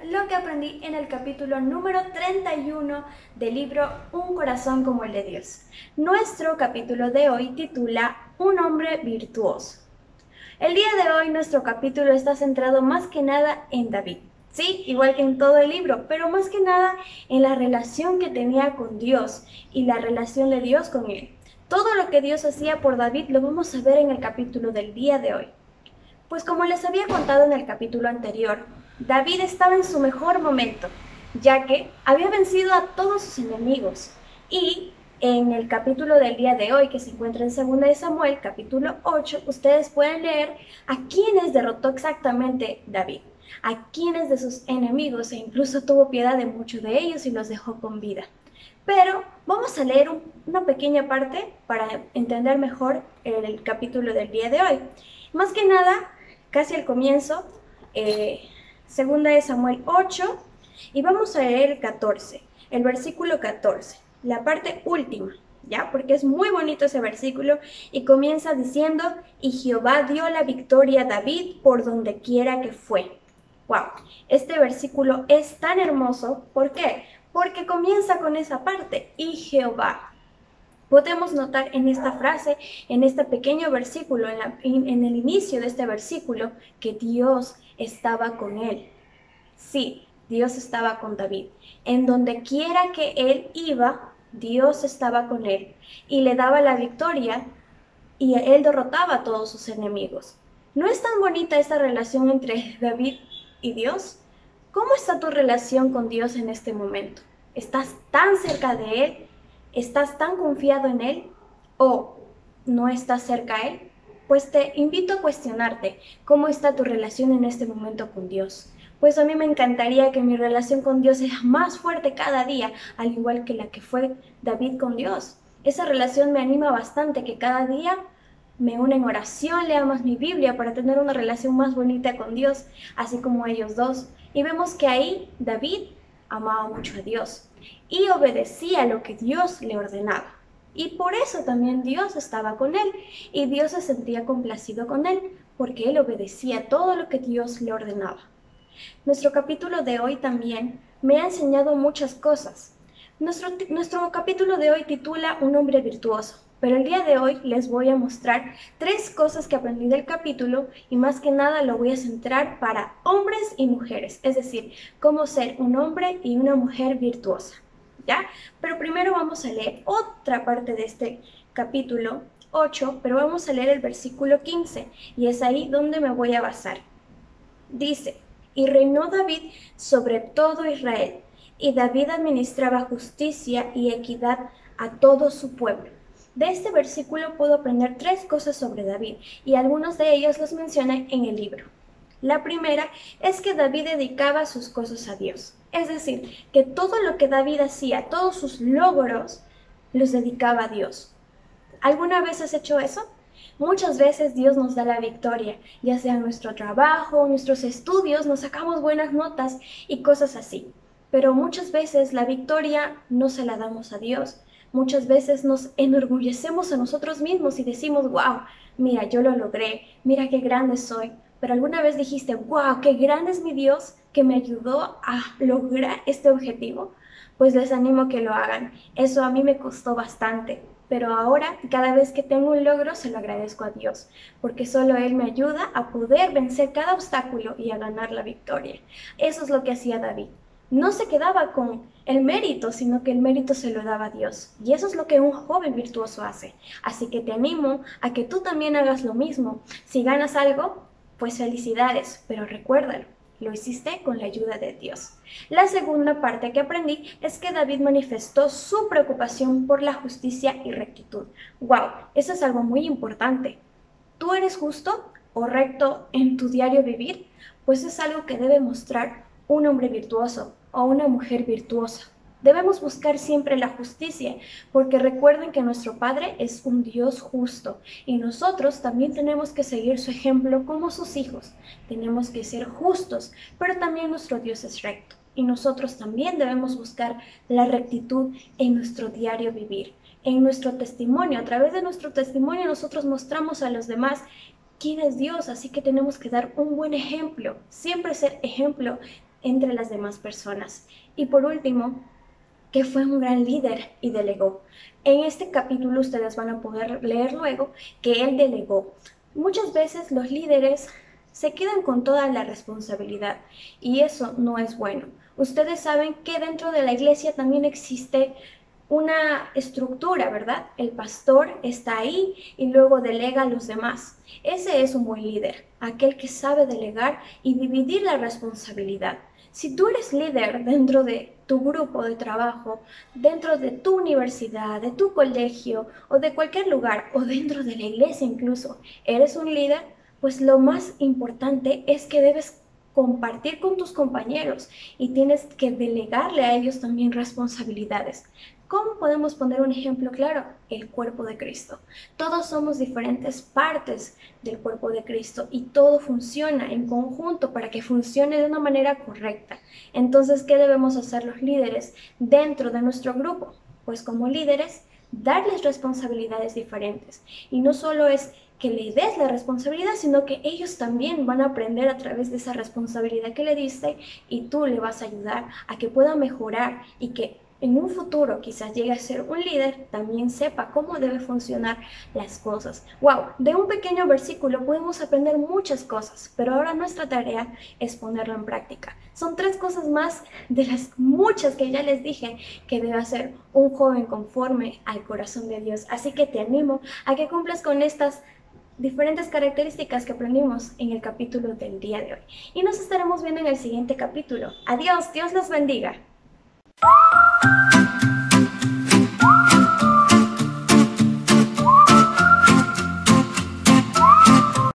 lo que aprendí en el capítulo número 31 del libro Un corazón como el de Dios. Nuestro capítulo de hoy titula Un hombre virtuoso. El día de hoy nuestro capítulo está centrado más que nada en David. Sí, igual que en todo el libro, pero más que nada en la relación que tenía con Dios y la relación de Dios con él. Todo lo que Dios hacía por David lo vamos a ver en el capítulo del día de hoy. Pues como les había contado en el capítulo anterior, David estaba en su mejor momento, ya que había vencido a todos sus enemigos. Y en el capítulo del día de hoy, que se encuentra en 2 de Samuel, capítulo 8, ustedes pueden leer a quiénes derrotó exactamente David, a quiénes de sus enemigos, e incluso tuvo piedad de muchos de ellos y los dejó con vida. Pero vamos a leer una pequeña parte para entender mejor el capítulo del día de hoy. Más que nada, casi al comienzo, 2 de Samuel 8, y vamos a leer el 14, el versículo 14, la parte última, ¿ya? Porque es muy bonito ese versículo y comienza diciendo, y Jehová dio la victoria a David por donde quiera que fue. ¡Wow! Este versículo es tan hermoso, ¿por qué? Porque comienza con esa parte, y Jehová. Podemos notar en esta frase, en este pequeño versículo, en el inicio de este versículo, que Dios estaba con él. Sí, Dios estaba con David. En donde quiera que él iba, Dios estaba con él y le daba la victoria y él derrotaba a todos sus enemigos. ¿No es tan bonita esta relación entre David y Dios? ¿Cómo está tu relación con Dios en este momento? ¿Estás tan cerca de Él? ¿Estás tan confiado en Él? ¿O no estás cerca a Él? Pues te invito a cuestionarte cómo está tu relación en este momento con Dios. Pues a mí me encantaría que mi relación con Dios sea más fuerte cada día, al igual que la que fue David con Dios. Esa relación me anima bastante, que cada día me une en oración, lea más mi Biblia para tener una relación más bonita con Dios, así como ellos dos. Y vemos que ahí David amaba mucho a Dios y obedecía lo que Dios le ordenaba. Y por eso también Dios estaba con él y Dios se sentía complacido con él, porque él obedecía todo lo que Dios le ordenaba. Nuestro capítulo de hoy también me ha enseñado muchas cosas. Nuestro capítulo de hoy titula Un hombre virtuoso, pero el día de hoy les voy a mostrar 3 cosas que aprendí del capítulo y más que nada lo voy a centrar para hombres y mujeres, es decir, cómo ser un hombre y una mujer virtuosa, ¿ya? Pero primero vamos a leer otra parte de este capítulo 8, pero vamos a leer el versículo 15 y es ahí donde me voy a basar. Dice, y reinó David sobre todo Israel, y David administraba justicia y equidad a todo su pueblo. De este versículo puedo aprender 3 cosas sobre David, y algunos de ellos los mencioné en el libro. La primera es que David dedicaba sus cosas a Dios, es decir, que todo lo que David hacía, todos sus logros, los dedicaba a Dios. ¿Alguna vez has hecho eso? Muchas veces Dios nos da la victoria, ya sea en nuestro trabajo, en nuestros estudios, nos sacamos buenas notas y cosas así. Pero muchas veces la victoria no se la damos a Dios. Muchas veces nos enorgullecemos a nosotros mismos y decimos, wow, mira, yo lo logré, mira qué grande soy. Pero alguna vez dijiste, wow, qué grande es mi Dios que me ayudó a lograr este objetivo. Pues les animo a que lo hagan. Eso a mí me costó bastante. Pero ahora, cada vez que tengo un logro, se lo agradezco a Dios, porque solo Él me ayuda a poder vencer cada obstáculo y a ganar la victoria. Eso es lo que hacía David. No se quedaba con el mérito, sino que el mérito se lo daba a Dios. Y eso es lo que un joven virtuoso hace. Así que te animo a que tú también hagas lo mismo. Si ganas algo, pues felicidades, pero recuérdalo. Lo hiciste con la ayuda de Dios. La segunda parte que aprendí es que David manifestó su preocupación por la justicia y rectitud. ¡Wow! Eso es algo muy importante. ¿Tú eres justo o recto en tu diario vivir? Pues es algo que debe mostrar un hombre virtuoso o una mujer virtuosa. Debemos buscar siempre la justicia, porque recuerden que nuestro Padre es un Dios justo y nosotros también tenemos que seguir su ejemplo como sus hijos. Tenemos que ser justos, pero también nuestro Dios es recto y nosotros también debemos buscar la rectitud en nuestro diario vivir, en nuestro testimonio. A través de nuestro testimonio nosotros mostramos a los demás quién es Dios, así que tenemos que dar un buen ejemplo, siempre ser ejemplo entre las demás personas. Y por último, que fue un gran líder y delegó. En este capítulo ustedes van a poder leer luego que él delegó. Muchas veces los líderes se quedan con toda la responsabilidad y eso no es bueno. Ustedes saben que dentro de la iglesia también existe una estructura, ¿verdad? El pastor está ahí y luego delega a los demás. Ese es un buen líder, aquel que sabe delegar y dividir la responsabilidad. Si tú eres líder dentro de tu grupo de trabajo, dentro de tu universidad, de tu colegio o de cualquier lugar o dentro de la iglesia incluso, eres un líder, pues lo más importante es que debes compartir con tus compañeros y tienes que delegarle a ellos también responsabilidades. ¿Cómo podemos poner un ejemplo claro? El cuerpo de Cristo. Todos somos diferentes partes del cuerpo de Cristo y todo funciona en conjunto para que funcione de una manera correcta. Entonces, ¿qué debemos hacer los líderes dentro de nuestro grupo? Pues como líderes, darles responsabilidades diferentes. Y no solo es que le des la responsabilidad, sino que ellos también van a aprender a través de esa responsabilidad que le diste y tú le vas a ayudar a que pueda mejorar y que en un futuro quizás llegue a ser un líder, también sepa cómo debe funcionar las cosas. ¡Wow! De un pequeño versículo podemos aprender muchas cosas, pero ahora nuestra tarea es ponerlo en práctica. Son 3 cosas más de las muchas que ya les dije que debe hacer un joven conforme al corazón de Dios. Así que te animo a que cumplas con estas diferentes características que aprendimos en el capítulo del día de hoy. Y nos estaremos viendo en el siguiente capítulo. Adiós, Dios los bendiga.